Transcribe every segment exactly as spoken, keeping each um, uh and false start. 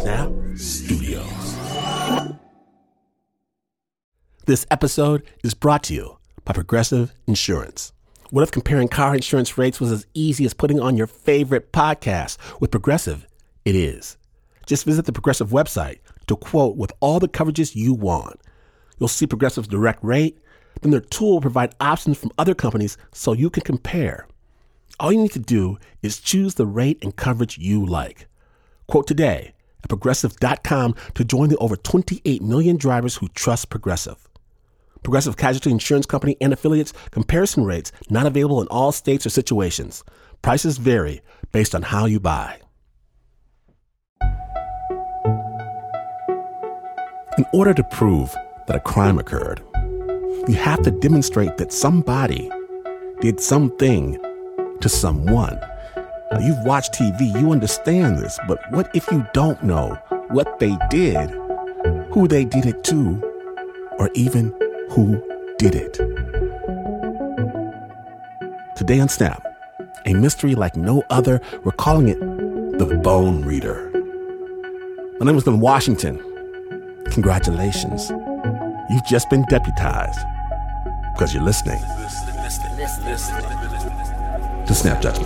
Snap Studios. This episode is brought to you by Progressive Insurance. What if comparing car insurance rates was as easy as putting on your favorite podcast? With Progressive, it is. Just visit the Progressive website to quote with all the coverages you want. You'll see Progressive's direct rate, then their tool will provide options from other companies so you can compare. All you need to do is choose the rate and coverage you like. Quote today at Progressive dot com to join the over twenty-eight million drivers who trust Progressive. Progressive Casualty Insurance Company and Affiliates. Comparison rates not available in all states or situations. Prices vary based on how you buy. In order to prove that a crime occurred, you have to demonstrate that somebody did something to someone. Now, you've watched T V, you understand this, but what if you don't know what they did, who they did it to, or even who did it? Today on Snap, a mystery like no other. We're calling it the Bone Reader. My name is Glenn Washington. Congratulations. You've just been deputized because you're listening to Snap Judgment.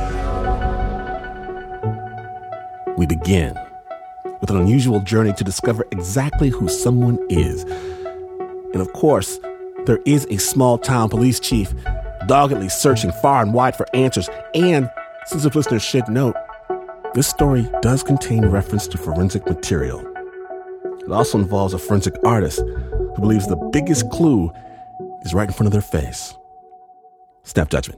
We begin with an unusual journey to discover exactly who someone is. And of course, there is a small-town police chief doggedly searching far and wide for answers. And since the listeners should note, this story does contain reference to forensic material. It also involves a forensic artist who believes the biggest clue is right in front of their face. Snap Judgment.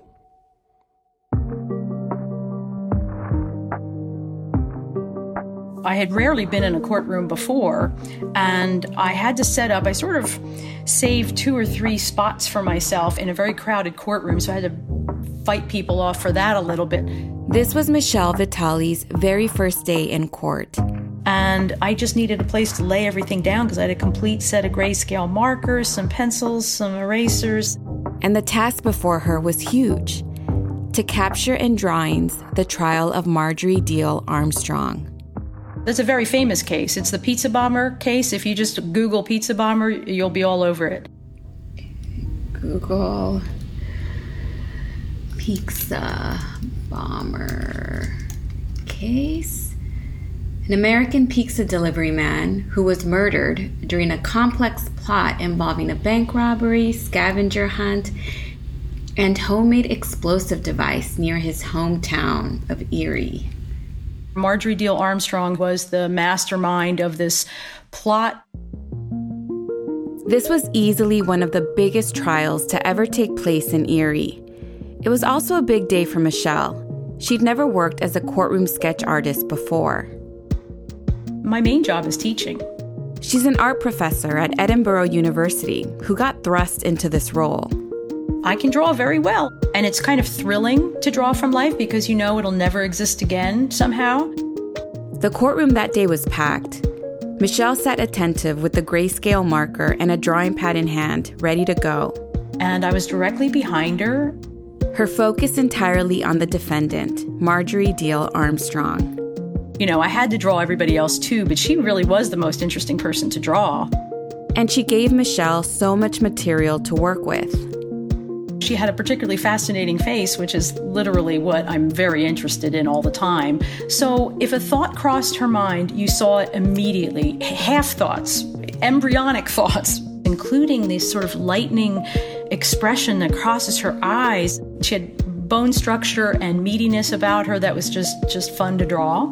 I had rarely been in a courtroom before, and I had to set up, I sort of saved two or three spots for myself in a very crowded courtroom, so I had to fight people off for that a little bit. This was Michelle Vitale's very first day in court. And I just needed a place to lay everything down because I had a complete set of grayscale markers, some pencils, some erasers. And the task before her was huge: to capture in drawings the trial of Marjorie Diehl Armstrong. It's a very famous case. It's the pizza bomber case. If you just Google pizza bomber, you'll be all over it. Google pizza bomber case. An American pizza delivery man who was murdered during a complex plot involving a bank robbery, scavenger hunt, and homemade explosive device near his hometown of Erie. Marjorie Diehl Armstrong was the mastermind of this plot. This was easily one of the biggest trials to ever take place in Erie. It was also a big day for Michelle. She'd never worked as a courtroom sketch artist before. My main job is teaching. She's an art professor at Edinburgh University who got thrust into this role. I can draw very well, and it's kind of thrilling to draw from life because you know it'll never exist again somehow. The courtroom that day was packed. Michelle sat attentive with the grayscale marker and a drawing pad in hand, ready to go. And I was directly behind her. Her focus entirely on the defendant, Marjorie Diehl Armstrong. You know, I had to draw everybody else too, but she really was the most interesting person to draw. And she gave Michelle so much material to work with. She had a particularly fascinating face, which is literally what I'm very interested in all the time. So if a thought crossed her mind, you saw it immediately. Half thoughts, embryonic thoughts, including this sort of lightning expression that crosses her eyes. She had bone structure and meatiness about her that was just, just fun to draw.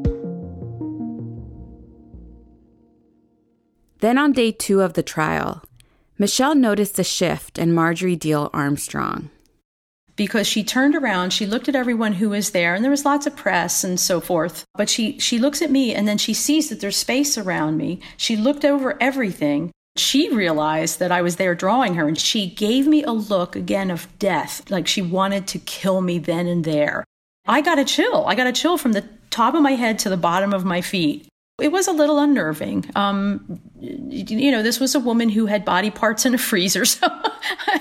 Then on day two of the trial, Michelle noticed a shift in Marjorie Diehl Armstrong. Because she turned around, she looked at everyone who was there, and there was lots of press and so forth. But she, she looks at me, and then she sees that there's space around me. She looked over everything. She realized that I was there drawing her, and she gave me a look, again, of death, like she wanted to kill me then and there. I got a chill. I got a chill from the top of my head to the bottom of my feet. It was a little unnerving. Um, you know, this was a woman who had body parts in a freezer, so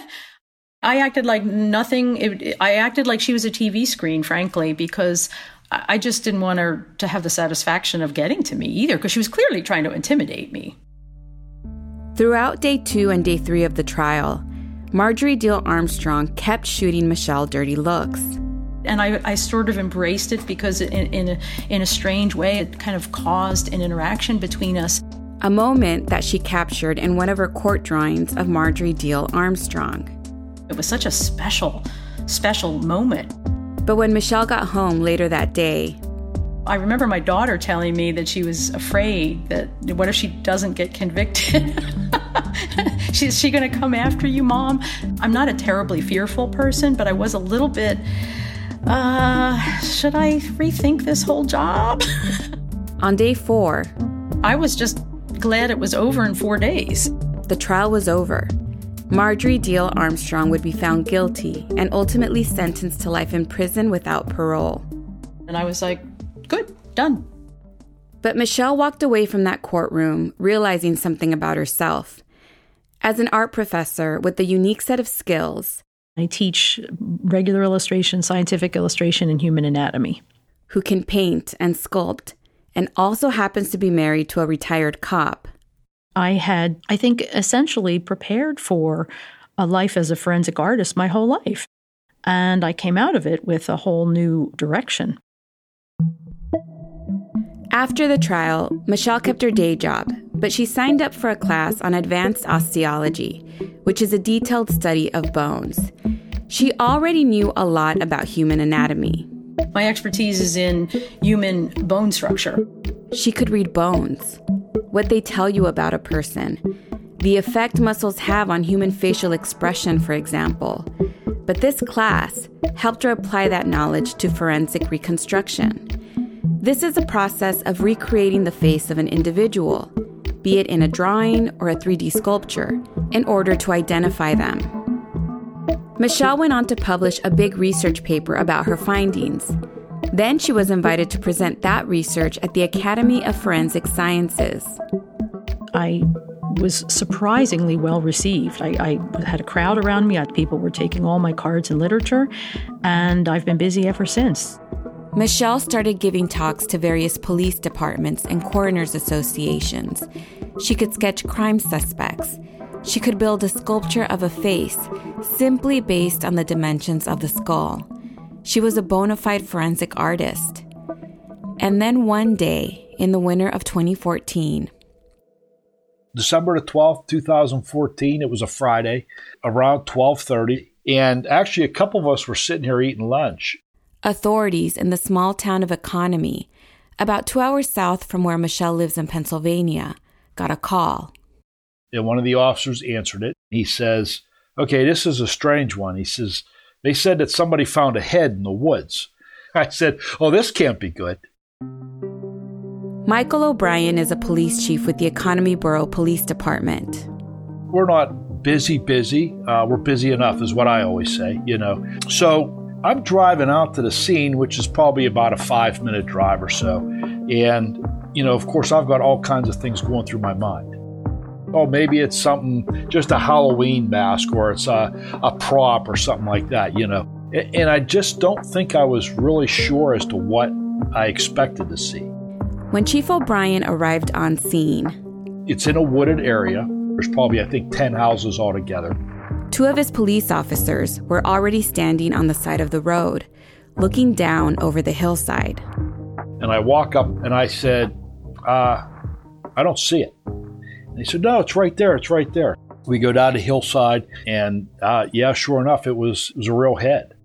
I acted like nothing. It, I acted like she was a T V screen, frankly, because I just didn't want her to have the satisfaction of getting to me either, because she was clearly trying to intimidate me. Throughout day two and day three of the trial, Marjorie Diehl Armstrong kept shooting Michelle dirty looks. And I, I sort of embraced it because in, in, a, in a strange way, it kind of caused an interaction between us. A moment that she captured in one of her court drawings of Marjorie Diehl Armstrong. It was such a special, special moment. But when Michelle got home later that day, I remember my daughter telling me that she was afraid that what if she doesn't get convicted? Is she going to come after you, Mom? I'm not a terribly fearful person, but I was a little bit, uh, should I rethink this whole job? On day four, I was just glad it was over in four days. The trial was over. Marjorie Diehl Armstrong would be found guilty and ultimately sentenced to life in prison without parole. And I was like, good, done. But Michelle walked away from that courtroom realizing something about herself. As an art professor with a unique set of skills, I teach regular illustration, scientific illustration, and human anatomy. Who can paint and sculpt, and also happens to be married to a retired cop. I had, I think, essentially prepared for a life as a forensic artist my whole life. And I came out of it with a whole new direction. After the trial, Michelle kept her day job, but she signed up for a class on advanced osteology, which is a detailed study of bones. She already knew a lot about human anatomy. My expertise is in human bone structure. She could read bones, what they tell you about a person, the effect muscles have on human facial expression, for example. But this class helped her apply that knowledge to forensic reconstruction. This is a process of recreating the face of an individual, be it in a drawing or a three D sculpture, in order to identify them. Michelle went on to publish a big research paper about her findings. Then she was invited to present that research at the Academy of Forensic Sciences. I was surprisingly well received. I, I had a crowd around me. People were taking all my cards and literature, and I've been busy ever since. Michelle started giving talks to various police departments and coroners' associations. She could sketch crime suspects. She could build a sculpture of a face simply based on the dimensions of the skull. She was a bona fide forensic artist. And then one day, in the winter of twenty fourteen, December the twelfth, twenty fourteen, it was a Friday, around twelve thirty, and actually a couple of us were sitting here eating lunch. Authorities in the small town of Economy, about two hours south from where Michelle lives in Pennsylvania, got a call. And one of the officers answered it. He says, okay, this is a strange one. He says, they said that somebody found a head in the woods. I said, oh, this can't be good. Michael O'Brien is a police chief with the Economy Borough Police Department. We're not busy, busy. Uh, we're busy enough is what I always say, you know. So I'm driving out to the scene, which is probably about a five-minute drive or so. And, you know, of course, I've got all kinds of things going through my mind. Oh, maybe it's something, just a Halloween mask, or it's a, a prop or something like that, you know. And I just don't think I was really sure as to what I expected to see. When Chief O'Brien arrived on scene, it's in a wooded area. There's probably, I think, ten houses altogether. Two of his police officers were already standing on the side of the road, looking down over the hillside. And I walk up and I said, uh, I don't see it. And he said, no, it's right there. It's right there. We go down the hillside, and uh, yeah, sure enough, it was, it was a real head.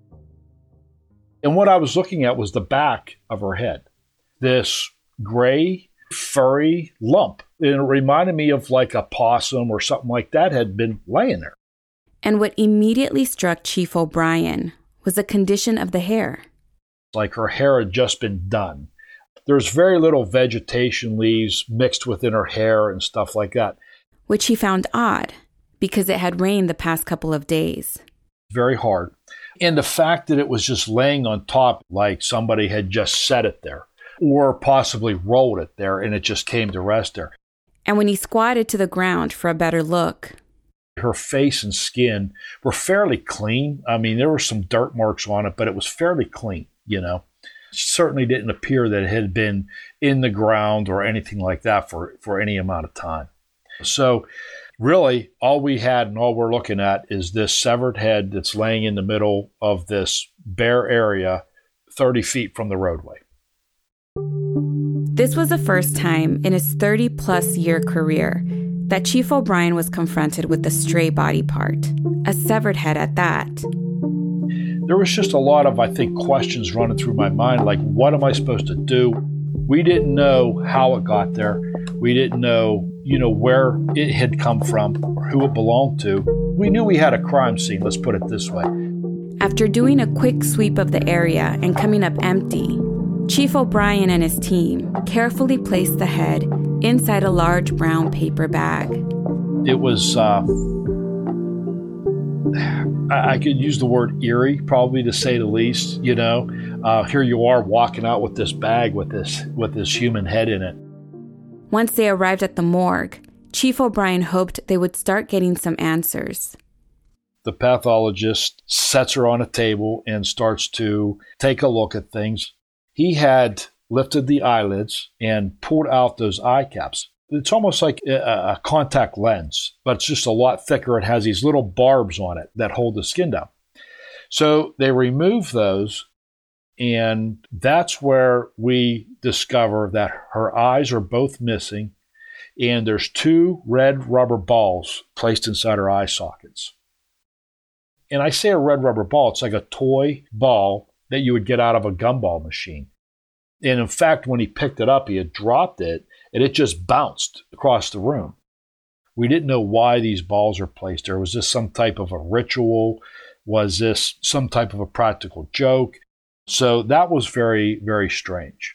And what I was looking at was the back of her head. This gray, furry lump. And it reminded me of like a possum or something like that had been laying there. And what immediately struck Chief O'Brien was the condition of the hair. Like her hair had just been done. There's very little vegetation leaves mixed within her hair and stuff like that. Which he found odd, because it had rained the past couple of days. Very hard. And the fact that it was just laying on top like somebody had just set it there, or possibly rolled it there and it just came to rest there. And when he squatted to the ground for a better look, her face and skin were fairly clean. I mean, there were some dirt marks on it, but it was fairly clean, you know. Certainly didn't appear that it had been in the ground or anything like that for, for any amount of time. So really, all we had and all we're looking at is this severed head that's laying in the middle of this bare area thirty feet from the roadway. This was the first time in his thirty-plus year career that Chief O'Brien was confronted with a stray body part, a severed head at that. There was just a lot of, I think, questions running through my mind, like, what am I supposed to do? We didn't know how it got there. We didn't know, you know, where it had come from or who it belonged to. We knew we had a crime scene, let's put it this way. After doing a quick sweep of the area and coming up empty, Chief O'Brien and his team carefully placed the head inside a large brown paper bag. It was... Uh, I could use the word eerie, probably, to say the least. You know, uh, here you are walking out with this bag with this with this human head in it. Once they arrived at the morgue, Chief O'Brien hoped they would start getting some answers. The pathologist sets her on a table and starts to take a look at things. He had lifted the eyelids and pulled out those eye caps. It's almost like a, a contact lens, but it's just a lot thicker. It has these little barbs on it that hold the skin down. So they remove those, and that's where we discover that her eyes are both missing, and there's two red rubber balls placed inside her eye sockets. And I say a red rubber ball, it's like a toy ball that you would get out of a gumball machine. And in fact, when he picked it up, he had dropped it, and it just bounced across the room. We didn't know why these balls are placed there. Was this some type of a ritual? Was this some type of a practical joke? So that was very, very strange.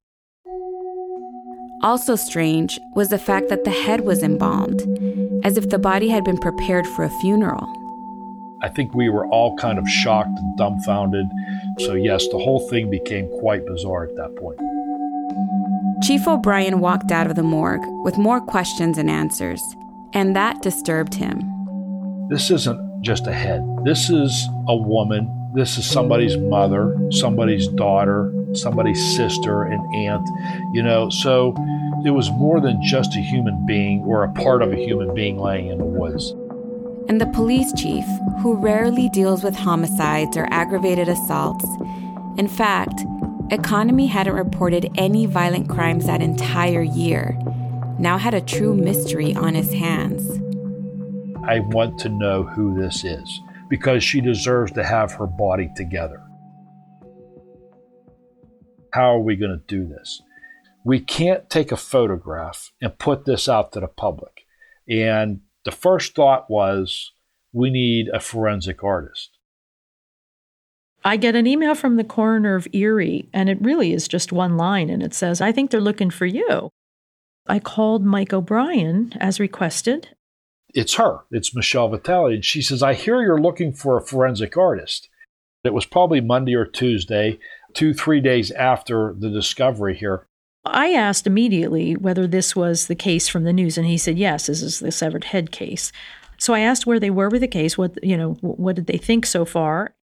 Also strange was the fact that the head was embalmed, as if the body had been prepared for a funeral. I think we were all kind of shocked and dumbfounded. So yes, the whole thing became quite bizarre at that point. Chief O'Brien walked out of the morgue with more questions and answers, and that disturbed him. This isn't just a head. This is a woman. This is somebody's mother, somebody's daughter, somebody's sister and aunt, you know, so it was more than just a human being or a part of a human being laying in the woods. And the police chief, who rarely deals with homicides or aggravated assaults, in fact, Economy hadn't reported any violent crimes that entire year, now had a true mystery on his hands. I want to know who this is, because she deserves to have her body together. How are we going to do this? We can't take a photograph and put this out to the public. And the first thought was, we need a forensic artist. I get an email from the coroner of Erie, and it really is just one line, and it says, I think they're looking for you. I called Mike O'Brien as requested. It's her. It's Michelle Vitale. And she says, I hear you're looking for a forensic artist. It was probably Monday or Tuesday, two, three days after the discovery here. I asked immediately whether this was the case from the news, and he said, yes, this is the severed head case. So I asked where they were with the case, what, you know, what did they think so far?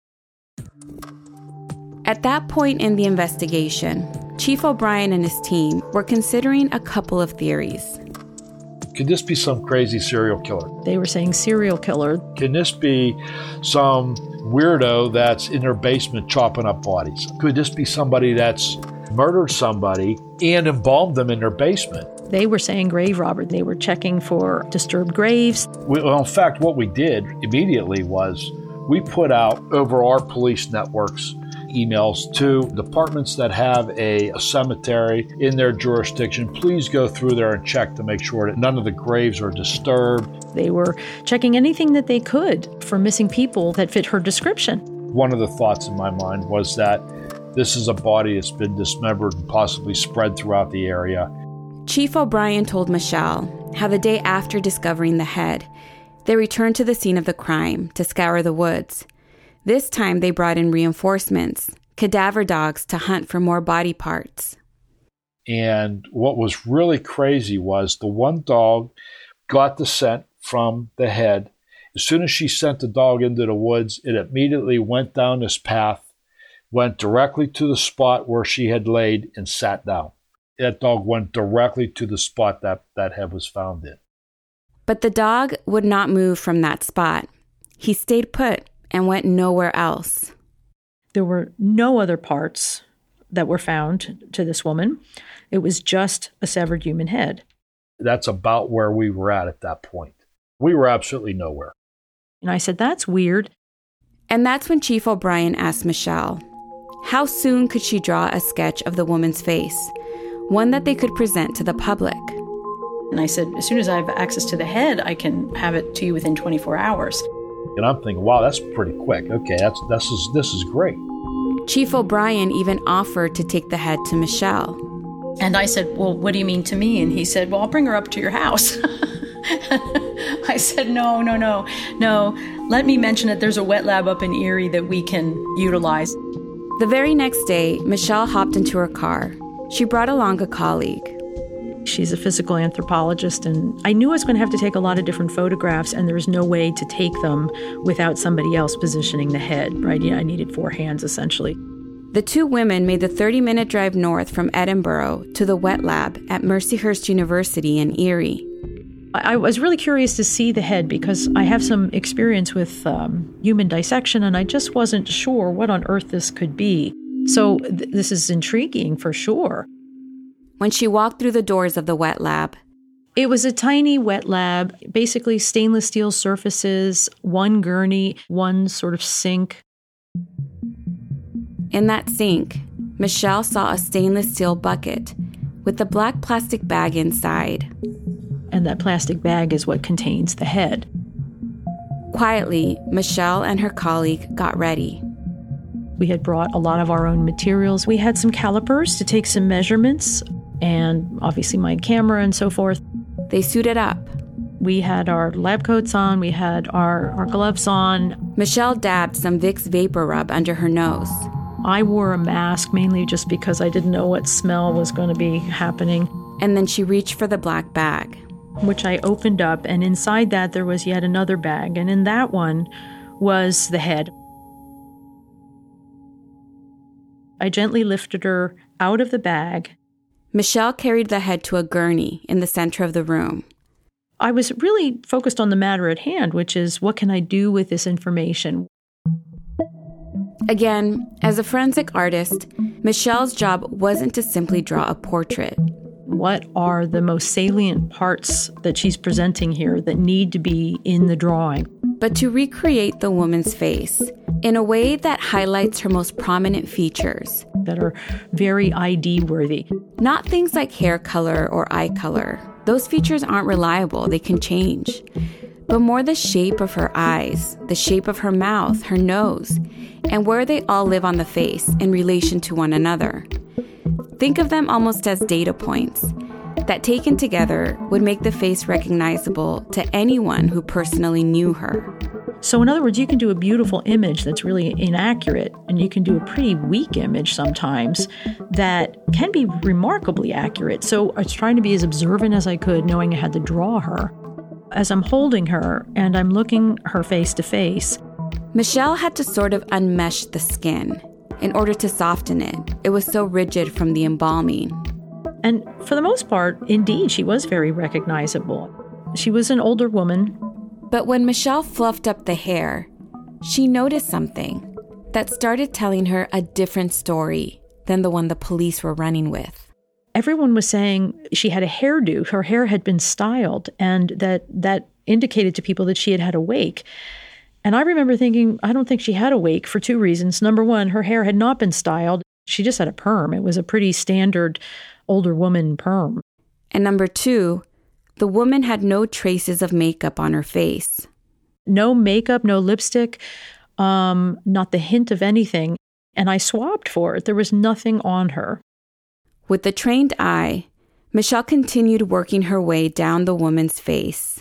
At that point in the investigation, Chief O'Brien and his team were considering a couple of theories. Could this be some crazy serial killer? They were saying serial killer. Can this be some weirdo that's in their basement chopping up bodies? Could this be somebody that's murdered somebody and embalmed them in their basement? They were saying grave robber. They were checking for disturbed graves. Well, in fact, what we did immediately was we put out over our police networks emails to departments that have a, a cemetery in their jurisdiction. Please go through there and check to make sure that none of the graves are disturbed. They were checking anything that they could for missing people that fit her description. One of the thoughts in my mind was that this is a body that's been dismembered and possibly spread throughout the area. Chief O'Brien told Michelle how the day after discovering the head, they returned to the scene of the crime to scour the woods. This time they brought in reinforcements, cadaver dogs to hunt for more body parts. And what was really crazy was the one dog got the scent from the head. As soon as she sent the dog into the woods, it immediately went down this path, went directly to the spot where she had laid and sat down. That dog went directly to the spot that that head was found in. But the dog would not move from that spot. He stayed put and went nowhere else. There were no other parts that were found to this woman. It was just a severed human head. That's about where we were at at that point. We were absolutely nowhere. And I said, that's weird. And that's when Chief O'Brien asked Michelle, how soon could she draw a sketch of the woman's face, one that they could present to the public? And I said, as soon as I have access to the head, I can have it to you within twenty-four hours. And I'm thinking, wow, that's pretty quick. Okay, that's this is this is great. Chief O'Brien even offered to take the head to Michelle. And I said, well, what do you mean to me? And he said, well, I'll bring her up to your house. I said, no, no, no, no. Let me mention that there's a wet lab up in Erie that we can utilize. The very next day, Michelle hopped into her car. She brought along a colleague. She's a physical anthropologist, and I knew I was going to have to take a lot of different photographs, and there was no way to take them without somebody else positioning the head, right? Yeah, I needed four hands, essentially. The two women made the thirty-minute drive north from Edinburgh to the wet lab at Mercyhurst University in Erie. I was really curious to see the head because I have some experience with um, human dissection, and I just wasn't sure what on earth this could be. So th- this is intriguing for sure. When she walked through the doors of the wet lab, it was a tiny wet lab, basically stainless steel surfaces, one gurney, one sort of sink. In that sink, Michelle saw a stainless steel bucket with a black plastic bag inside. And that plastic bag is what contains the head. Quietly, Michelle and her colleague got ready. We had brought a lot of our own materials. We had some calipers to take some measurements, and obviously my camera and so forth. They suited up. We had our lab coats on. We had our, our gloves on. Michelle dabbed some Vicks Vapor Rub under her nose. I wore a mask mainly just because I didn't know what smell was going to be happening. And then she reached for the black bag, which I opened up, and inside that there was yet another bag, and in that one was the head. I gently lifted her out of the bag. Michelle carried the head to a gurney in the center of the room. I was really focused on the matter at hand, which is, what can I do with this information? Again, as a forensic artist, Michelle's job wasn't to simply draw a portrait. What are the most salient parts that she's presenting here that need to be in the drawing? But to recreate the woman's face in a way that highlights her most prominent features. That are very I D worthy. Not things like hair color or eye color. Those features aren't reliable, they can change. But more the shape of her eyes, the shape of her mouth, her nose, and where they all live on the face in relation to one another. Think of them almost as data points that taken together would make the face recognizable to anyone who personally knew her. So in other words, you can do a beautiful image that's really inaccurate, and you can do a pretty weak image sometimes that can be remarkably accurate. So I was trying to be as observant as I could, knowing I had to draw her. As I'm holding her and I'm looking her face to face, Michelle had to sort of unmesh the skin in order to soften it. It was so rigid from the embalming. And for the most part, indeed, she was very recognizable. She was an older woman. But when Michelle fluffed up the hair, she noticed something that started telling her a different story than the one the police were running with. Everyone was saying she had a hairdo. Her hair had been styled, and that that indicated to people that she had had a wake. And I remember thinking, I don't think she had a wake for two reasons. Number one, her hair had not been styled. She just had a perm. It was a pretty standard older woman perm. And number two, the woman had no traces of makeup on her face. No makeup, no lipstick, um, not the hint of anything. And I swabbed for it. There was nothing on her. With the trained eye, Michelle continued working her way down the woman's face.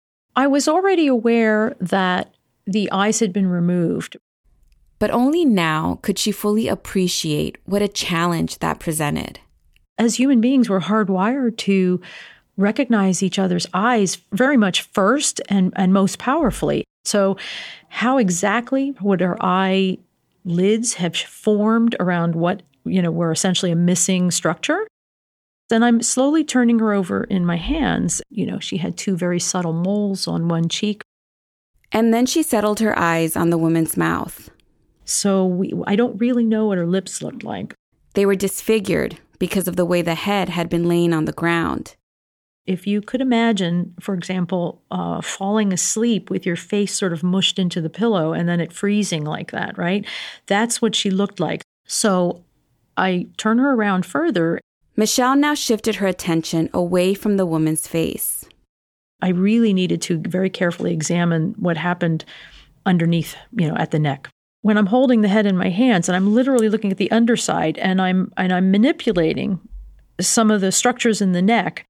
I was already aware that the eyes had been removed. But only now could she fully appreciate what a challenge that presented. As human beings, we're hardwired to recognize each other's eyes very much first and, and most powerfully. So how exactly would her eye lids have formed around what, you know, were essentially a missing structure. Then I'm slowly turning her over in my hands. You know, she had two very subtle moles on one cheek. And then she settled her eyes on the woman's mouth. So we, I don't really know what her lips looked like. They were disfigured because of the way the head had been laying on the ground. If you could imagine, for example, uh, falling asleep with your face sort of mushed into the pillow and then it freezing like that, right? That's what she looked like. So I turn her around further. Michelle now shifted her attention away from the woman's face. I really needed to very carefully examine what happened underneath, you know, at the neck. When I'm holding the head in my hands and I'm literally looking at the underside and I'm and I'm manipulating some of the structures in the neck.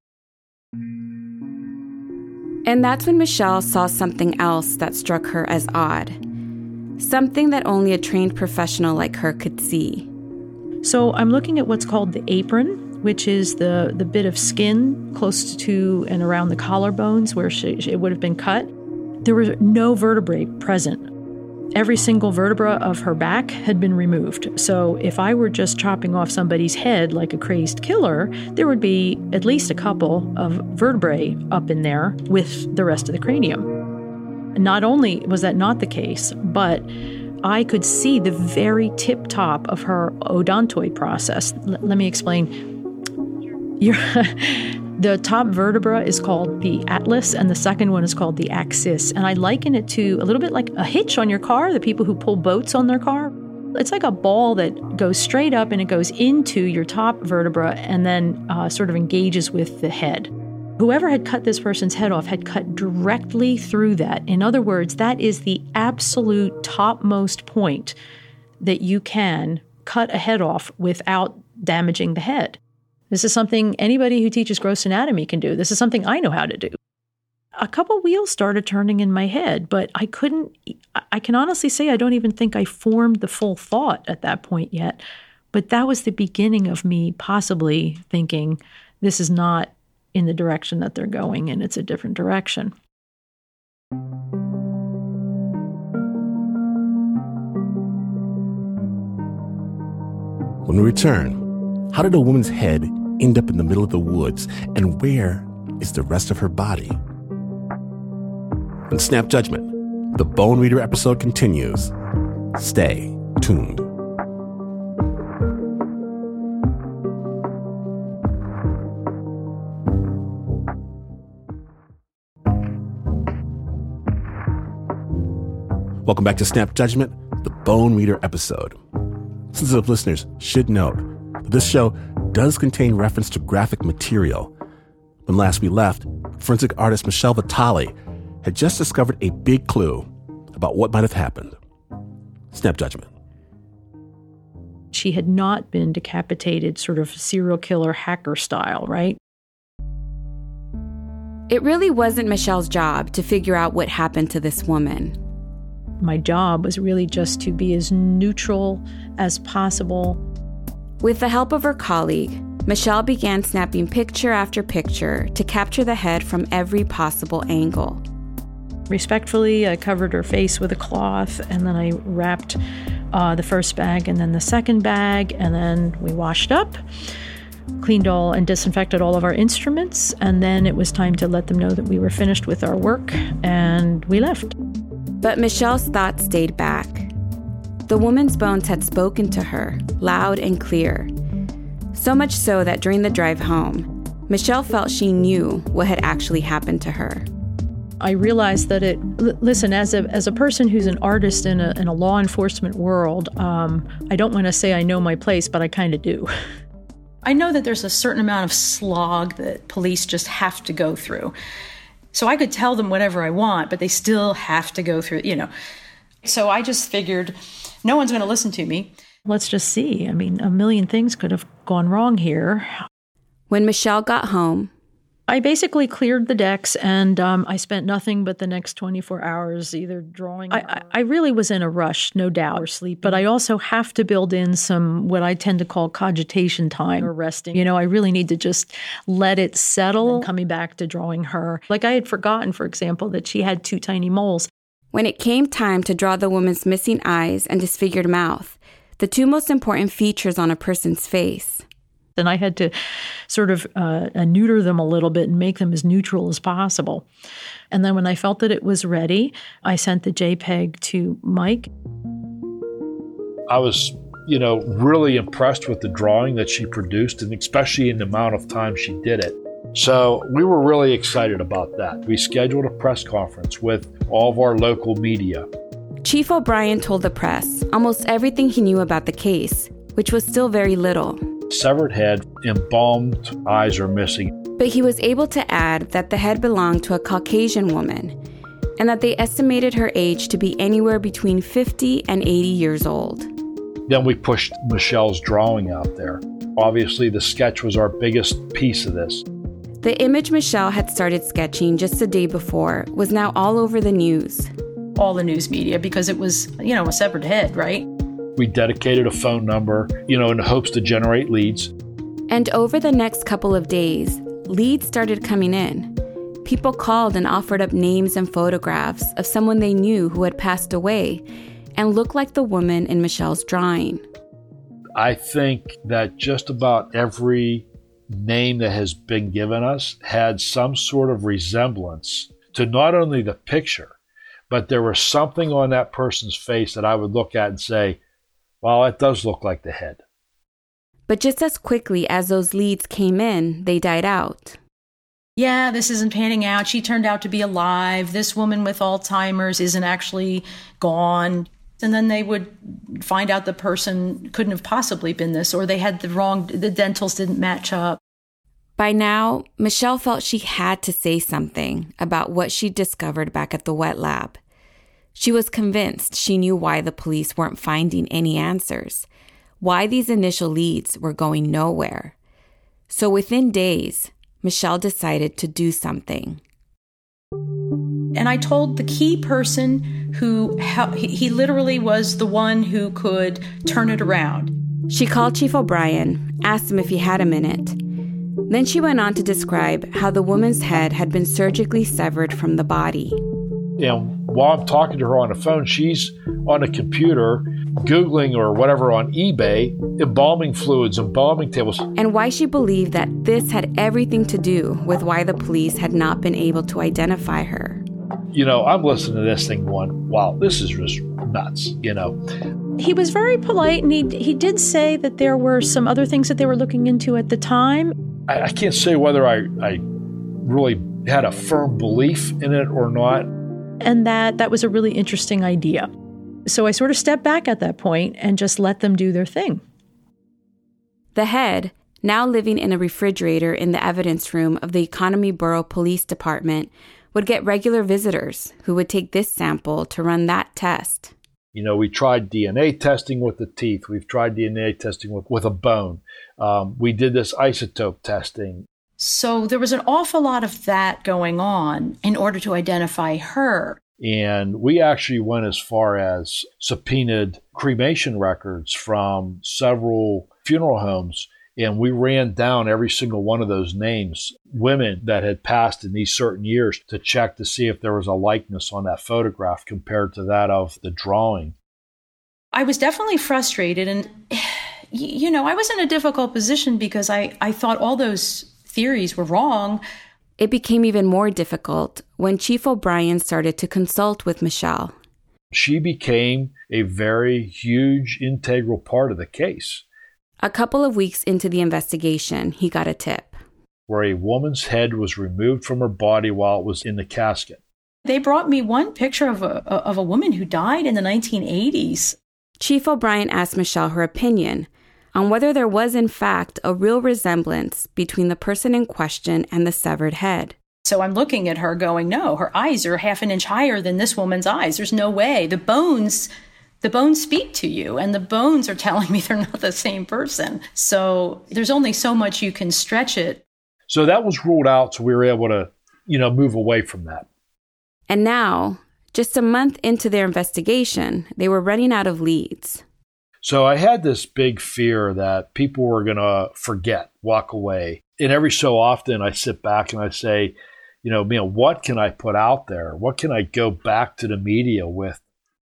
And that's when Michelle saw something else that struck her as odd. Something that only a trained professional like her could see. So I'm looking at what's called the apron, which is the, the bit of skin close to and around the collarbones where she, it would have been cut. There were no vertebrae present. Every single vertebra of her back had been removed. So if I were just chopping off somebody's head like a crazed killer, there would be at least a couple of vertebrae up in there with the rest of the cranium. Not only was that not the case, but I could see the very tip top of her odontoid process. L- let me explain. You're the top vertebra is called the atlas, and the second one is called the axis. And I liken it to a little bit like a hitch on your car, the people who pull boats on their car. It's like a ball that goes straight up and it goes into your top vertebra and then uh, sort of engages with the head. Whoever had cut this person's head off had cut directly through that. In other words, that is the absolute topmost point that you can cut a head off without damaging the head. This is something anybody who teaches gross anatomy can do. This is something I know how to do. A couple wheels started turning in my head, but I couldn't, I can honestly say I don't even think I formed the full thought at that point yet. But that was the beginning of me possibly thinking this is not in the direction that they're going and it's a different direction. When we return, how did a woman's head end up in the middle of the woods, and where is the rest of her body? In Snap Judgment, the Bone Reader episode continues. Stay tuned. Welcome back to Snap Judgment, the Bone Reader episode. Sensitive listeners should note that this show does contain reference to graphic material. When last we left, forensic artist Michelle Vitale had just discovered a big clue about what might have happened. Snap Judgment. She had not been decapitated sort of serial killer hacker style, right? It really wasn't Michelle's job to figure out what happened to this woman. My job was really just to be as neutral as possible. With the help of her colleague, Michelle began snapping picture after picture to capture the head from every possible angle. Respectfully, I covered her face with a cloth, and then I wrapped uh, the first bag and then the second bag, and then we washed up, cleaned all and disinfected all of our instruments, and then it was time to let them know that we were finished with our work, and we left. But Michelle's thoughts stayed back. The woman's bones had spoken to her, loud and clear. So much so that during the drive home, Michelle felt she knew what had actually happened to her. I realized that it, l- listen, as a as a person who's an artist in a, in a law enforcement world, um, I don't want to say I know my place, but I kind of do. I know that there's a certain amount of slog that police just have to go through. So I could tell them whatever I want, but they still have to go through, you know. So I just figured no one's going to listen to me. Let's just see. I mean, a million things could have gone wrong here. When Michelle got home, I basically cleared the decks, and um, I spent nothing but the next twenty-four hours either drawing. I, I, I really was in a rush, no doubt, or sleep. But I also have to build in some what I tend to call cogitation time or resting. You know, I really need to just let it settle. And coming back to drawing her, like I had forgotten, for example, that she had two tiny moles. When it came time to draw the woman's missing eyes and disfigured mouth, the two most important features on a person's face. And I had to sort of uh, neuter them a little bit and make them as neutral as possible. And then when I felt that it was ready, I sent the JPEG to Mike. I was, you know, really impressed with the drawing that she produced, and especially in the amount of time she did it. So we were really excited about that. We scheduled a press conference with all of our local media. Chief O'Brien told the press almost everything he knew about the case, which was still very little. Severed head, embalmed eyes are missing. But he was able to add that the head belonged to a Caucasian woman and that they estimated her age to be anywhere between fifty and eighty years old. Then we pushed Michelle's drawing out there. Obviously, the sketch was our biggest piece of this. The image Michelle had started sketching just the day before was now all over the news. All the news media, because it was, you know, a severed head, right? We dedicated a phone number, you know, in hopes to generate leads. And over the next couple of days, leads started coming in. People called and offered up names and photographs of someone they knew who had passed away and looked like the woman in Michelle's drawing. I think that just about every name that has been given us had some sort of resemblance to not only the picture, but there was something on that person's face that I would look at and say, well, it does look like the head. But just as quickly as those leads came in, they died out. Yeah, this isn't panning out. She turned out to be alive. This woman with Alzheimer's isn't actually gone. And then they would find out the person couldn't have possibly been this, or they had the wrong, the dentals didn't match up. By now, Michelle felt she had to say something about what she'd discovered back at the wet lab. She was convinced she knew why the police weren't finding any answers, why these initial leads were going nowhere. So within days, Michelle decided to do something. And I told the key person who, he literally was the one who could turn it around. She called Chief O'Brien, asked him if he had a minute. Then she went on to describe how the woman's head had been surgically severed from the body. And while I'm talking to her on the phone, she's on a computer, Googling or whatever on eBay, embalming fluids, embalming tables. And why she believed that this had everything to do with why the police had not been able to identify her. You know, I'm listening to this thing going, wow, this is just nuts, you know. He was very polite, and he, he did say that there were some other things that they were looking into at the time. I, I can't say whether I, I really had a firm belief in it or not. And that that was a really interesting idea. So I sort of stepped back at that point and just let them do their thing. The head, now living in a refrigerator in the evidence room of the Economy Borough Police Department, would get regular visitors who would take this sample to run that test. You know, we tried D N A testing with the teeth. We've tried D N A testing with, with a bone. Um, we did this isotope testing. So there was an awful lot of that going on in order to identify her. And we actually went as far as subpoenaed cremation records from several funeral homes. And we ran down every single one of those names, women that had passed in these certain years, to check to see if there was a likeness on that photograph compared to that of the drawing. I was definitely frustrated. And, you know, I was in a difficult position because I, I thought all those theories were wrong. It became even more difficult when Chief O'Brien started to consult with Michelle. She became a very huge, integral part of the case. A couple of weeks into the investigation, he got a tip. Where a woman's head was removed from her body while it was in the casket. They brought me one picture of a, of a woman who died in the nineteen eighties. Chief O'Brien asked Michelle her opinion on whether there was in fact a real resemblance between the person in question and the severed head. So I'm looking at her going, no, her eyes are half an inch higher than this woman's eyes. There's no way. The bones, the bones speak to you, and the bones are telling me they're not the same person. So there's only so much you can stretch it. So that was ruled out, so we were able to, you know, move away from that. And now, just a month into their investigation, they were running out of leads. So I had this big fear that people were going to forget, walk away. And every so often I sit back and I say, You know, you know, what can I put out there? What can I go back to the media with?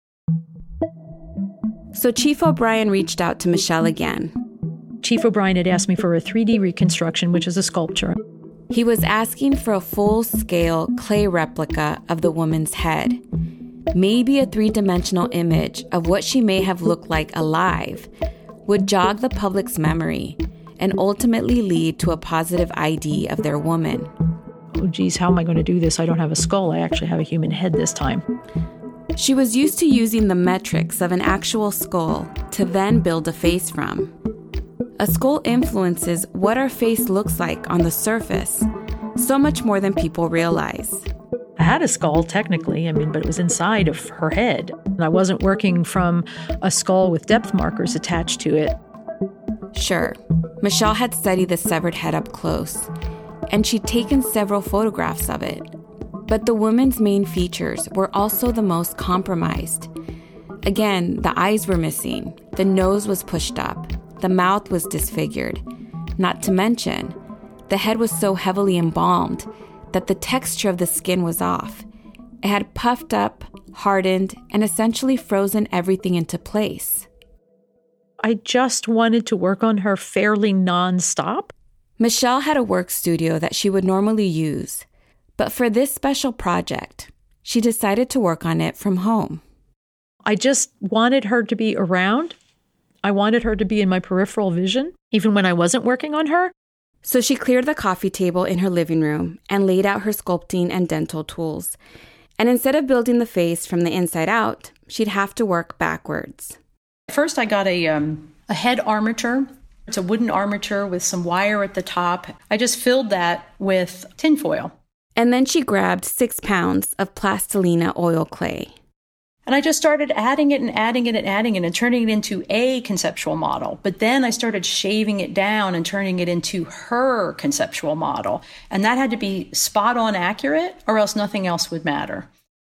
So Chief O'Brien reached out to Michelle again. Chief O'Brien had asked me for a three D reconstruction, which is a sculpture. He was asking for a full-scale clay replica of the woman's head. Maybe a three-dimensional image of what she may have looked like alive would jog the public's memory and ultimately lead to a positive I D of their woman. Oh, geez, how am I going to do this? I don't have a skull. I actually have a human head this time. She was used to using the metrics of an actual skull to then build a face from. A skull influences what our face looks like on the surface, so much more than people realize. I had a skull, technically, I mean, but it was inside of her head. And I wasn't working from a skull with depth markers attached to it. Sure, Michelle had studied the severed head up close, and she'd taken several photographs of it. But the woman's main features were also the most compromised. Again, the eyes were missing, the nose was pushed up, the mouth was disfigured. Not to mention, the head was so heavily embalmed that the texture of the skin was off. It had puffed up, hardened, and essentially frozen everything into place. I just wanted to work on her fairly nonstop. Michelle had a work studio that she would normally use, but for this special project, she decided to work on it from home. I just wanted her to be around. I wanted her to be in my peripheral vision, even when I wasn't working on her. So she cleared the coffee table in her living room and laid out her sculpting and dental tools. And instead of building the face from the inside out, she'd have to work backwards. First, I got a um, a head armature. It's a wooden armature with some wire at the top. I just filled that with tinfoil. And then she grabbed six pounds of plastilina oil clay. And I just started adding it and adding it and adding it and turning it into a conceptual model. But then I started shaving it down and turning it into her conceptual model. And that had to be spot on accurate, or else nothing else would matter.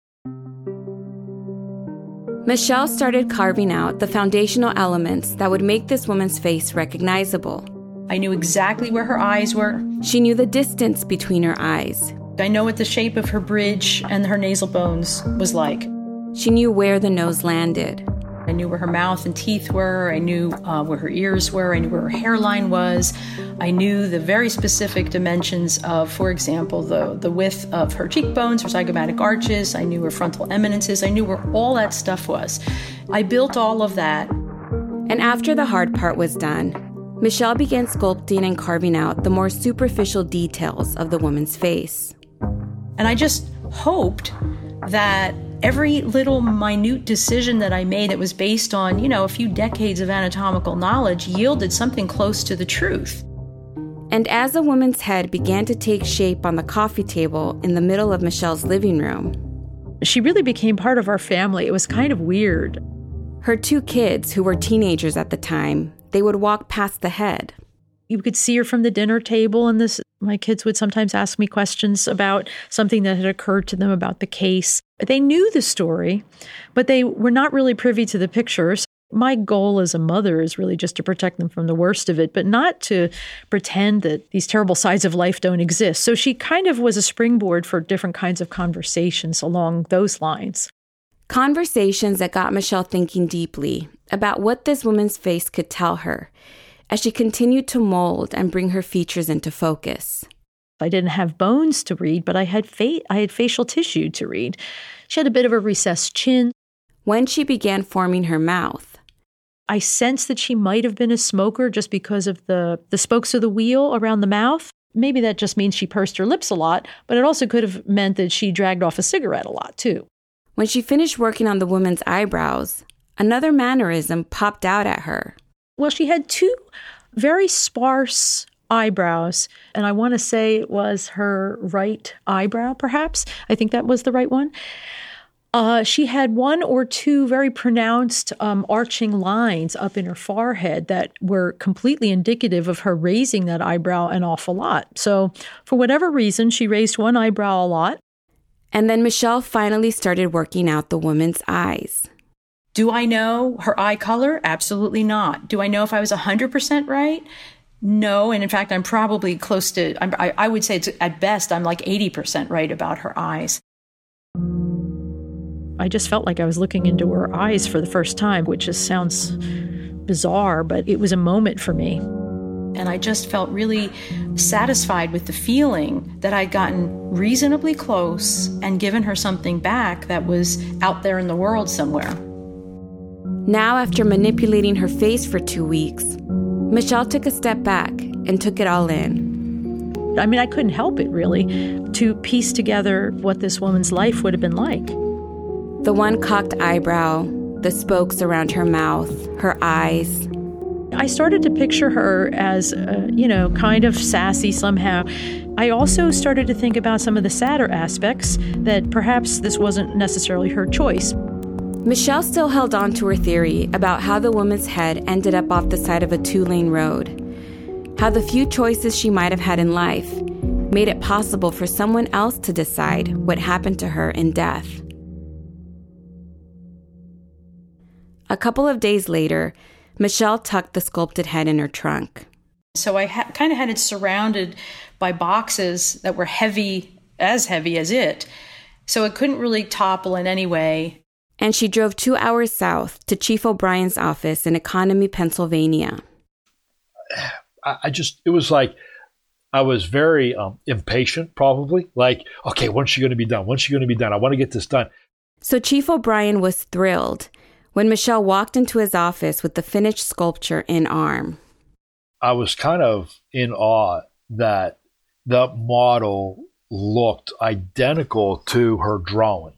Michelle started carving out the foundational elements that would make this woman's face recognizable. I knew exactly where her eyes were. She knew the distance between her eyes. I know what the shape of her bridge and her nasal bones was like. She knew where the nose landed. I knew where her mouth and teeth were. I knew uh, where her ears were. I knew where her hairline was. I knew the very specific dimensions of, for example, the, the width of her cheekbones, her zygomatic arches. I knew her frontal eminences. I knew where all that stuff was. I built all of that. And after the hard part was done, Michelle began sculpting and carving out the more superficial details of the woman's face. And I just hoped that every little minute decision that I made that was based on, you know, a few decades of anatomical knowledge yielded something close to the truth. And as the woman's head began to take shape on the coffee table in the middle of Michelle's living room, she really became part of our family. It was kind of weird. Her two kids, who were teenagers at the time, they would walk past the head. You could see her from the dinner table, and this, my kids would sometimes ask me questions about something that had occurred to them about the case. They knew the story, but they were not really privy to the pictures. My goal as a mother is really just to protect them from the worst of it, but not to pretend that these terrible sides of life don't exist. So she kind of was a springboard for different kinds of conversations along those lines. Conversations that got Michelle thinking deeply about what this woman's face could tell her as she continued to mold and bring her features into focus. I didn't have bones to read, but I had fa- I had facial tissue to read. She had a bit of a recessed chin. When she began forming her mouth, I sensed that she might have been a smoker just because of the, the spokes of the wheel around the mouth. Maybe that just means she pursed her lips a lot, but it also could have meant that she dragged off a cigarette a lot, too. When she finished working on the woman's eyebrows, another mannerism popped out at her. Well, she had two very sparse eyebrows, and I want to say it was her right eyebrow, perhaps. I think that was the right one. Uh, she had one or two very pronounced um, arching lines up in her forehead that were completely indicative of her raising that eyebrow an awful lot. So for whatever reason, she raised one eyebrow a lot. And then Michelle finally started working out the woman's eyes. Do I know her eye color? Absolutely not. Do I know if I was one hundred percent right? No, and in fact, I'm probably close to, I'm, I, I would say it's, at best, I'm like eighty percent right about her eyes. I just felt like I was looking into her eyes for the first time, which just sounds bizarre, but it was a moment for me. And I just felt really satisfied with the feeling that I'd gotten reasonably close and given her something back that was out there in the world somewhere. Now, after manipulating her face for two weeks, Michelle took a step back and took it all in. I mean, I couldn't help it, really, to piece together what this woman's life would have been like. The one cocked eyebrow, the spokes around her mouth, her eyes. I started to picture her as, uh, you know, kind of sassy somehow. I also started to think about some of the sadder aspects, that perhaps this wasn't necessarily her choice. Michelle still held on to her theory about how the woman's head ended up off the side of a two-lane road, how the few choices she might have had in life made it possible for someone else to decide what happened to her in death. A couple of days later, Michelle tucked the sculpted head in her trunk. So I ha- kind of had it surrounded by boxes that were heavy, as heavy as it, so it couldn't really topple in any way. And she drove two hours south to Chief O'Brien's office in Economy, Pennsylvania. I just, it was like, I was very um, impatient, probably. Like, okay, when's she going to be done? When's she going to be done? I want to get this done. So Chief O'Brien was thrilled when Michelle walked into his office with the finished sculpture in arm. I was kind of in awe that the model looked identical to her drawing.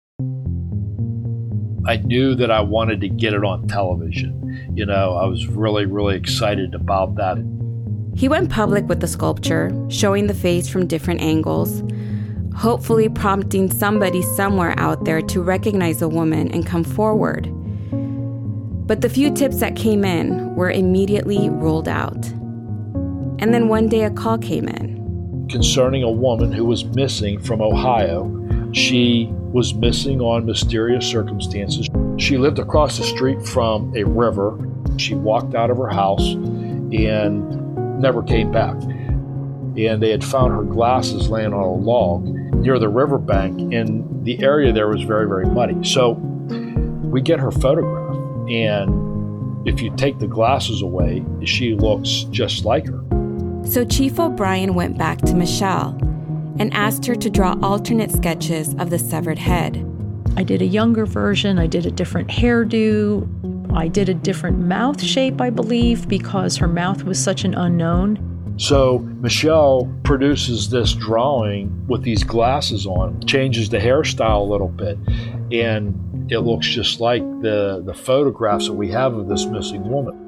I knew that I wanted to get it on television. You know, I was really, really excited about that. He went public with the sculpture, showing the face from different angles, hopefully prompting somebody somewhere out there to recognize the woman and come forward. But the few tips that came in were immediately ruled out. And then one day a call came in. Concerning a woman who was missing from Ohio. She was missing on mysterious circumstances. She lived across the street from a river. She walked out of her house and never came back. And they had found her glasses laying on a log near the riverbank, and the area there was very, very muddy. So we get her photograph, and if you take the glasses away, she looks just like her. So Chief O'Brien went back to Michelle and asked her to draw alternate sketches of the severed head. I did a younger version. I did a different hairdo. I did a different mouth shape, I believe, because her mouth was such an unknown. So Michelle produces this drawing with these glasses on, changes the hairstyle a little bit, and it looks just like the, the photographs that we have of this missing woman.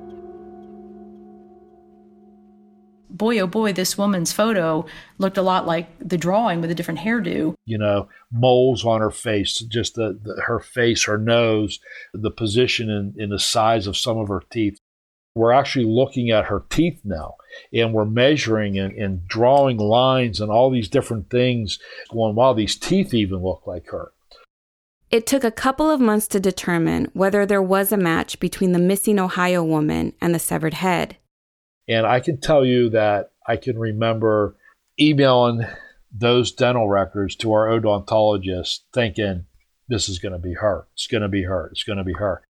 Boy, oh boy, this woman's photo looked a lot like the drawing with a different hairdo. You know, moles on her face, just the, the her face, her nose, the position and, and the size of some of her teeth. We're actually looking at her teeth now, and we're measuring and, and drawing lines and all these different things, going, wow, these teeth even look like her. It took a couple of months to determine whether there was a match between the missing Ohio woman and the severed head. And I can tell you that I can remember emailing those dental records to our odontologist thinking, this is going to be her. It's going to be her. It's going to be her.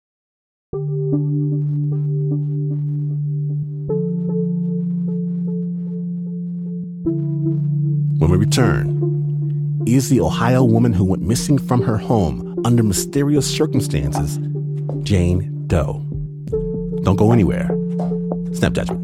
When we return, is the Ohio woman who went missing from her home under mysterious circumstances Jane Doe? Don't go anywhere. Snap Judgment.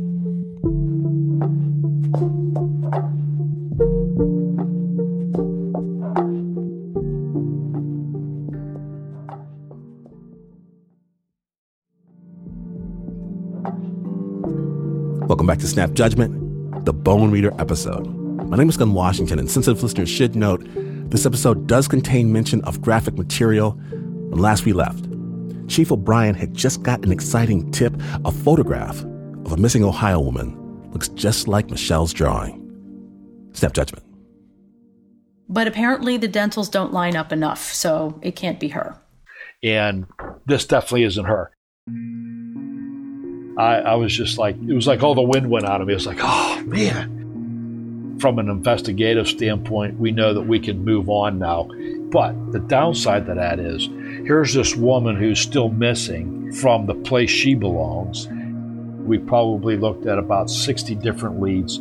Welcome back to Snap Judgment, the Bone Reader episode. My name is Gun Washington, and sensitive listeners should note this episode does contain mention of graphic material. When last we left, Chief O'Brien had just got an exciting tip, a photograph of a missing Ohio woman. Looks just like Michelle's drawing. Snap Judgment. But apparently the dentals don't line up enough, so it can't be her. And this definitely isn't her. I, I was just like, it was like all the wind went out of me. It was like, oh, man. From an investigative standpoint, we know that we can move on now. But the downside to that is, here's this woman who's still missing from the place she belongs. We probably looked at about sixty different leads.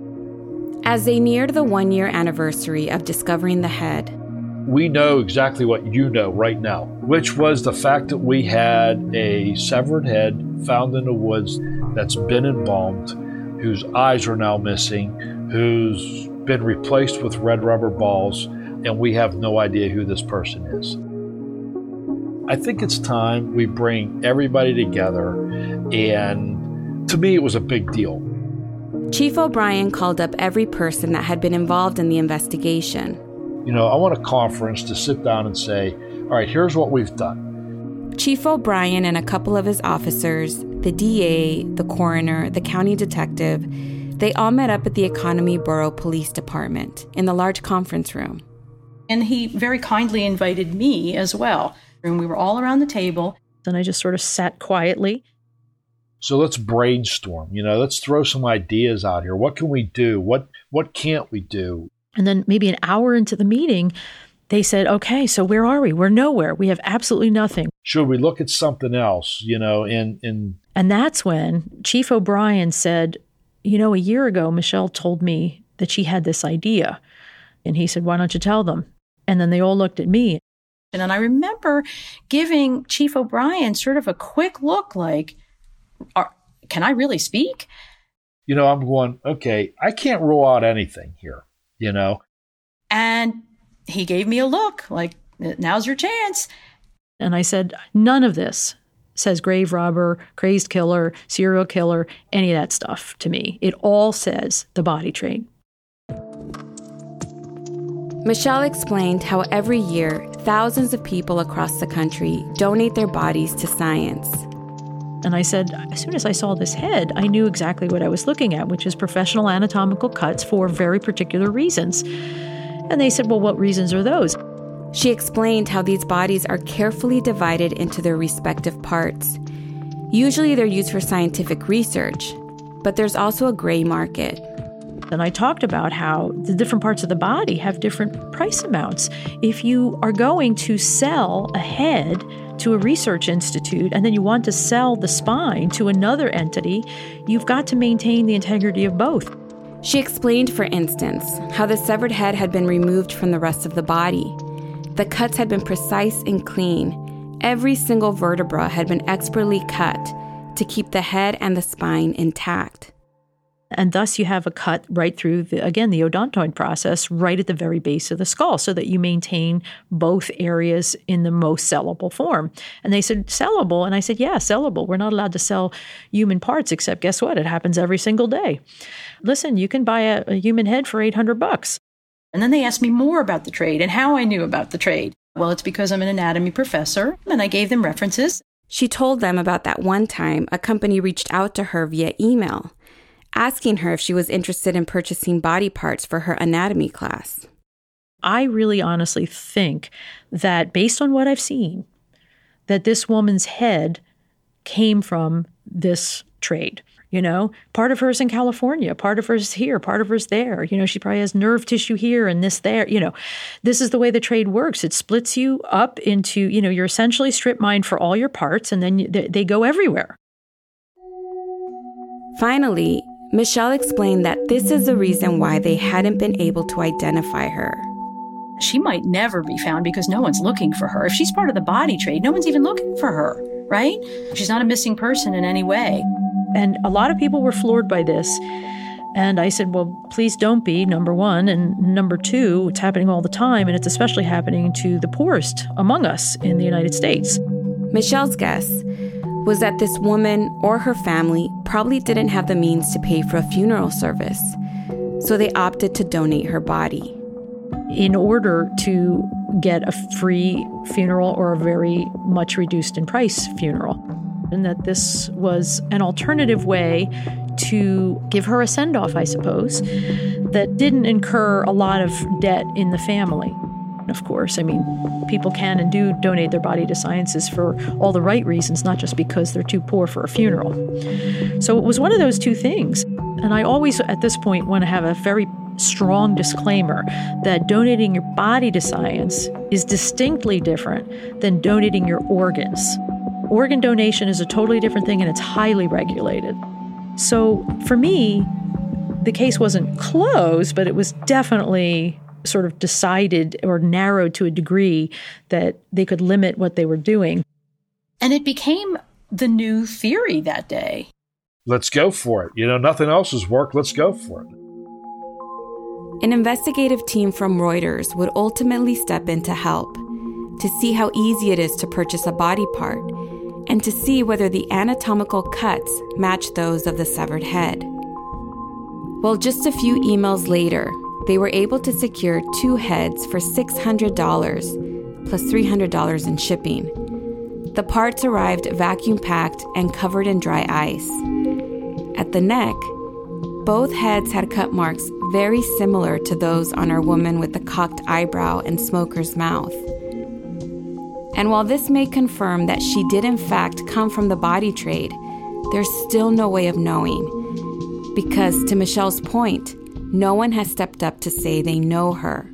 As they neared the one-year anniversary of discovering the head, we know exactly what you know right now, which was the fact that we had a severed head found in the woods that's been embalmed, whose eyes are now missing, who's been replaced with red rubber balls, and we have no idea who this person is. I think it's time we bring everybody together, and to me it was a big deal. Chief O'Brien called up every person that had been involved in the investigation. You know, I want a conference to sit down and say, all right, here's what we've done. Chief O'Brien and a couple of his officers, the D A, the coroner, the county detective, they all met up at the Economy Borough Police Department in the large conference room. And he very kindly invited me as well. And we were all around the table. And I just sort of sat quietly. So let's brainstorm, you know, let's throw some ideas out here. What can we do? What what can't we do? And then maybe an hour into the meeting, they said, okay, so where are we? We're nowhere. We have absolutely nothing. Should we look at something else, you know, in, in... And that's when Chief O'Brien said, you know, a year ago, Michelle told me that she had this idea. And he said, why don't you tell them? And then they all looked at me. And then I remember giving Chief O'Brien sort of a quick look like, Are, can I really speak? You know, I'm going, okay, I can't rule out anything here, you know? And he gave me a look like, now's your chance. And I said, none of this says grave robber, crazed killer, serial killer, any of that stuff to me. It all says the body trade. Michelle explained how every year, thousands of people across the country donate their bodies to science. And I said, as soon as I saw this head, I knew exactly what I was looking at, which is professional anatomical cuts for very particular reasons. And they said, well, what reasons are those? She explained how these bodies are carefully divided into their respective parts. Usually they're used for scientific research, but there's also a gray market. And I talked about how the different parts of the body have different price amounts. If you are going to sell a head to a research institute and then you want to sell the spine to another entity, you've got to maintain the integrity of both. She explained, for instance, how the severed head had been removed from the rest of the body. The cuts had been precise and clean. Every single vertebra had been expertly cut to keep the head and the spine intact. And thus you have a cut right through, the, again, the odontoid process right at the very base of the skull so that you maintain both areas in the most sellable form. And they said, sellable? And I said, yeah, sellable. We're not allowed to sell human parts, except guess what? It happens every single day. Listen, you can buy a, a human head for eight hundred bucks. And then they asked me more about the trade and how I knew about the trade. Well, it's because I'm an anatomy professor, and I gave them references. She told them about that one time a company reached out to her via email, asking her if she was interested in purchasing body parts for her anatomy class. I really honestly think that based on what I've seen, that this woman's head came from this trade. You know, part of her is in California, part of her is here, part of her is there. You know, she probably has nerve tissue here and this there. You know, this is the way the trade works. It splits you up into, you know, you're essentially strip mined for all your parts, and then you, they, they go everywhere. Finally, Michelle explained that this is the reason why they hadn't been able to identify her. She might never be found because no one's looking for her. If she's part of the body trade, no one's even looking for her, right? She's not a missing person in any way. And a lot of people were floored by this. And I said, well, please don't be, number one. And number two, it's happening all the time, and it's especially happening to the poorest among us in the United States. Michelle's guess was that this woman or her family probably didn't have the means to pay for a funeral service, so they opted to donate her body. In order to get a free funeral or a very much reduced in price funeral. And that this was an alternative way to give her a send-off, I suppose, that didn't incur a lot of debt in the family. of course. I mean, people can and do donate their body to sciences for all the right reasons, not just because they're too poor for a funeral. So it was one of those two things. And I always, at this point, want to have a very strong disclaimer that donating your body to science is distinctly different than donating your organs. Organ donation is a totally different thing, and it's highly regulated. So for me, the case wasn't closed, but it was definitely sort of decided or narrowed to a degree that they could limit what they were doing. And it became the new theory that day. Let's go for it. You know, nothing else has worked. Let's go for it. An investigative team from Reuters would ultimately step in to help, to see how easy it is to purchase a body part, and to see whether the anatomical cuts match those of the severed head. Well, just a few emails later, they were able to secure two heads for six hundred dollars, plus three hundred dollars in shipping. The parts arrived vacuum-packed and covered in dry ice. At the neck, both heads had cut marks very similar to those on our woman with the cocked eyebrow and smoker's mouth. And while this may confirm that she did in fact come from the body trade, there's still no way of knowing. Because, to Michelle's point, no one has stepped up to say they know her.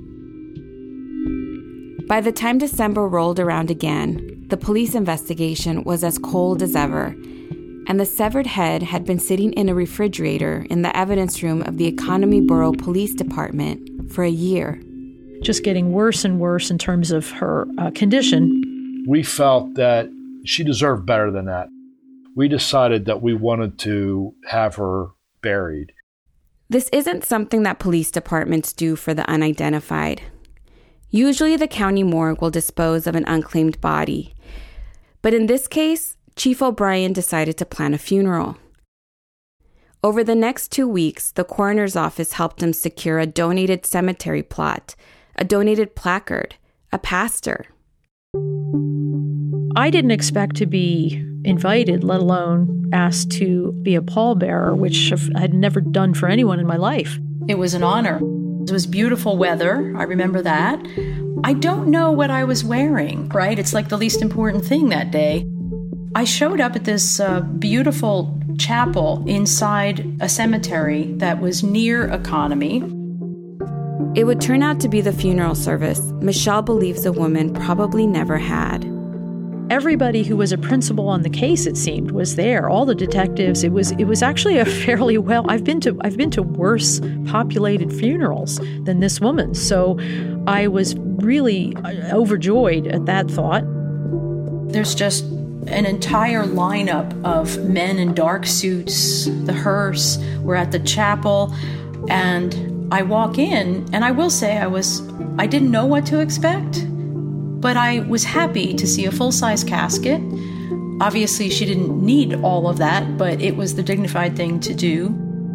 By the time December rolled around again, the police investigation was as cold as ever, and the severed head had been sitting in a refrigerator in the evidence room of the Economy Borough Police Department for a year. Just getting worse and worse in terms of her uh, condition. We felt that she deserved better than that. We decided that we wanted to have her buried. This isn't something that police departments do for the unidentified. Usually the county morgue will dispose of an unclaimed body. But in this case, Chief O'Brien decided to plan a funeral. Over the next two weeks, the coroner's office helped him secure a donated cemetery plot, a donated placard, a pastor. I didn't expect to be invited, let alone asked to be a pallbearer, which I had never done for anyone in my life. It was an honor. It was beautiful weather. I remember that. I don't know what I was wearing, right? It's like the least important thing that day. I showed up at this uh, beautiful chapel inside a cemetery that was near Economy. It would turn out to be the funeral service Michelle believes the woman probably never had. Everybody who was a principal on the case, it seemed, was there. All the detectives. It was it was actually a fairly well. I've been to I've been to worse populated funerals than this woman's. So I was really overjoyed at that thought. There's just an entire lineup of men in dark suits. The hearse. We're at the chapel, and I walk in, and I will say I was I didn't know what to expect. But I was happy to see a full-size casket. Obviously, she didn't need all of that, but it was the dignified thing to do.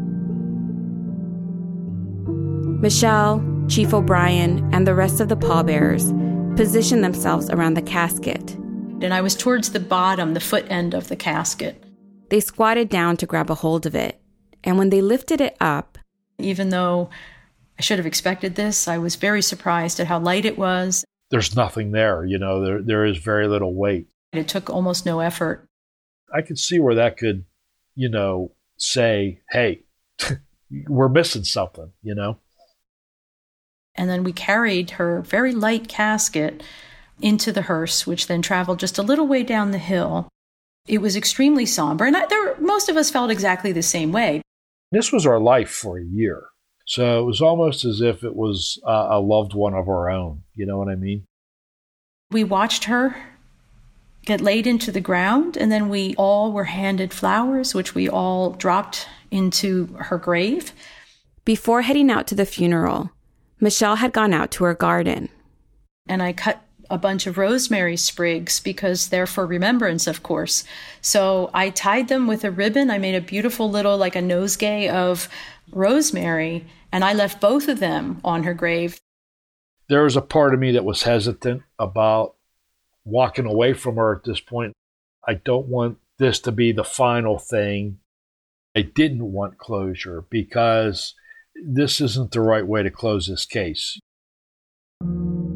Michelle, Chief O'Brien, and the rest of the pallbearers positioned themselves around the casket. And I was towards the bottom, the foot end of the casket. They squatted down to grab a hold of it. And when they lifted it up... Even though I should have expected this, I was very surprised at how light it was. There's nothing there, you know, there there is very little weight. It took almost no effort. I could see where that could, you know, say, hey, we're missing something, you know. And then we carried her very light casket into the hearse, which then traveled just a little way down the hill. It was extremely somber, and I, there, most of us felt exactly the same way. This was our life for a year. So it was almost as if it was uh, a loved one of our own. You know what I mean? We watched her get laid into the ground, and then we all were handed flowers, which we all dropped into her grave. Before heading out to the funeral, Michelle had gone out to her garden. And I cut a bunch of rosemary sprigs because they're for remembrance, of course. So I tied them with a ribbon. I made a beautiful little, like a nosegay of rosemary, and I left both of them on her grave. There was a part of me that was hesitant about walking away from her at this point. I don't want this to be the final thing. I didn't want closure because this isn't the right way to close this case.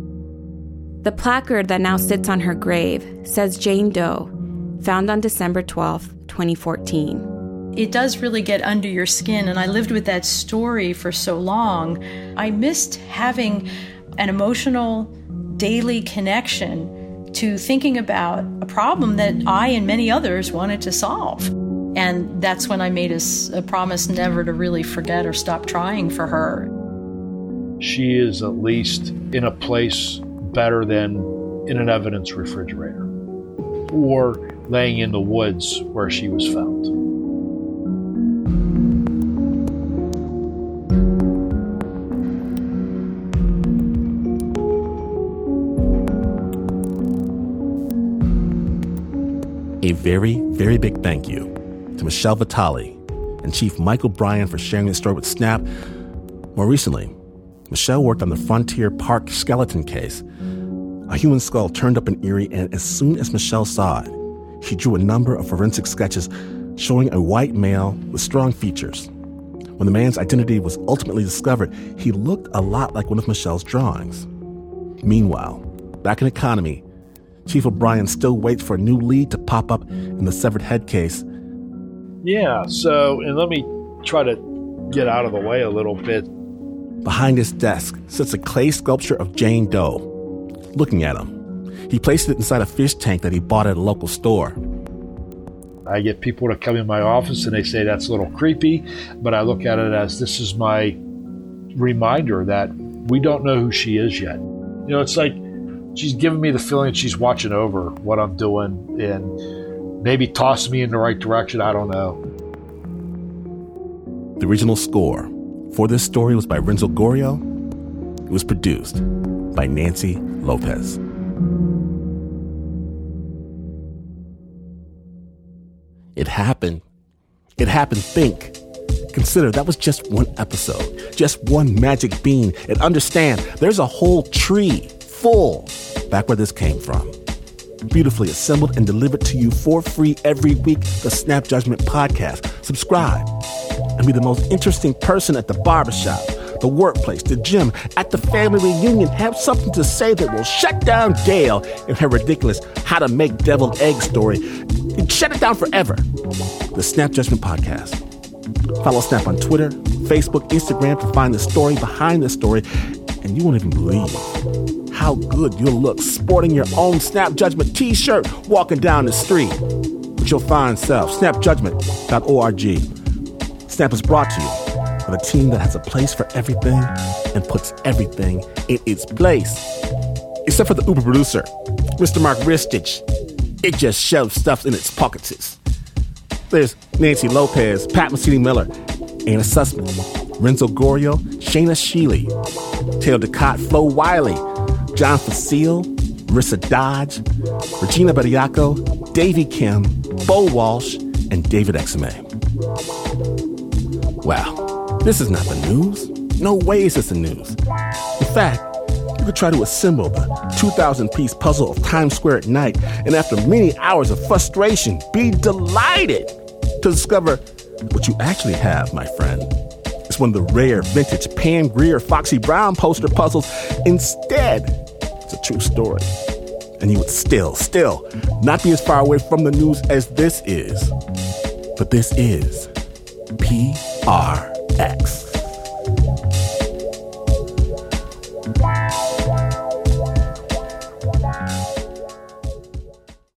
The placard that now sits on her grave says Jane Doe, found on December twelfth, twenty fourteen. It does really get under your skin, and I lived with that story for so long. I missed having an emotional daily connection to thinking about a problem that I and many others wanted to solve. And that's when I made a, a promise never to really forget or stop trying for her. She is at least in a place better than in an evidence refrigerator or laying in the woods where she was found. A very, very big thank you to Michelle Vitale and Chief Michael Bryan for sharing this story with Snap. More recently, Michelle worked on the Frontier Park skeleton case. A human skull turned up in Erie, and as soon as Michelle saw it, she drew a number of forensic sketches showing a white male with strong features. When the man's identity was ultimately discovered, he looked a lot like one of Michelle's drawings. Meanwhile, back in Economy, Chief O'Brien still waits for a new lead to pop up in the severed head case. Yeah, so, and let me try to get out of the way a little bit. Behind his desk sits a clay sculpture of Jane Doe, looking at him. He placed it inside a fish tank that he bought at a local store. I get people to come in my office and they say that's a little creepy, but I look at it as this is my reminder that we don't know who she is yet. You know, it's like she's giving me the feeling she's watching over what I'm doing and maybe tossing me in the right direction. I don't know. The original score for this story was by Renzo Gorrio. It was produced by Nancy Lopez. It happened. It happened. Think. Consider that was just one episode, just one magic bean. And understand, there's a whole tree full back where this came from. Beautifully assembled and delivered to you for free every week, the Snap Judgment Podcast. Subscribe and be the most interesting person at the barbershop, the workplace, the gym, at the family reunion. Have something to say that will shut down Gail and her ridiculous how to make deviled egg story. And shut it down forever. The Snap Judgment Podcast. Follow Snap on Twitter, Facebook, Instagram to find the story behind the story. And you won't even believe how good you'll look sporting your own Snap Judgment t-shirt walking down the street with your fine self. snap judgment dot org. Snap is brought to you by a team that has a place for everything and puts everything in its place. Except for the Uber producer, Mister Mark Ristich. It just shoves stuff in its pockets. There's Nancy Lopez, Pat Mesiti-Miller, Anna Sussman, Renzo Gorrio, Shayna Sheely, Taylor Ducott, Flo Wiley, John Facile, Marissa Dodge, Regina Bediaco, Davey Kim, Bo Walsh, and David Exame. Wow, this is not the news. No way is this the news. In fact, you could try to assemble the two thousand piece puzzle of Times Square at night, and after many hours of frustration, be delighted to discover what you actually have, my friend. It's one of the rare vintage Pam Grier Foxy Brown poster puzzles. Instead, it's a true story. And you would still, still not be as far away from the news as this is. But this is P R X.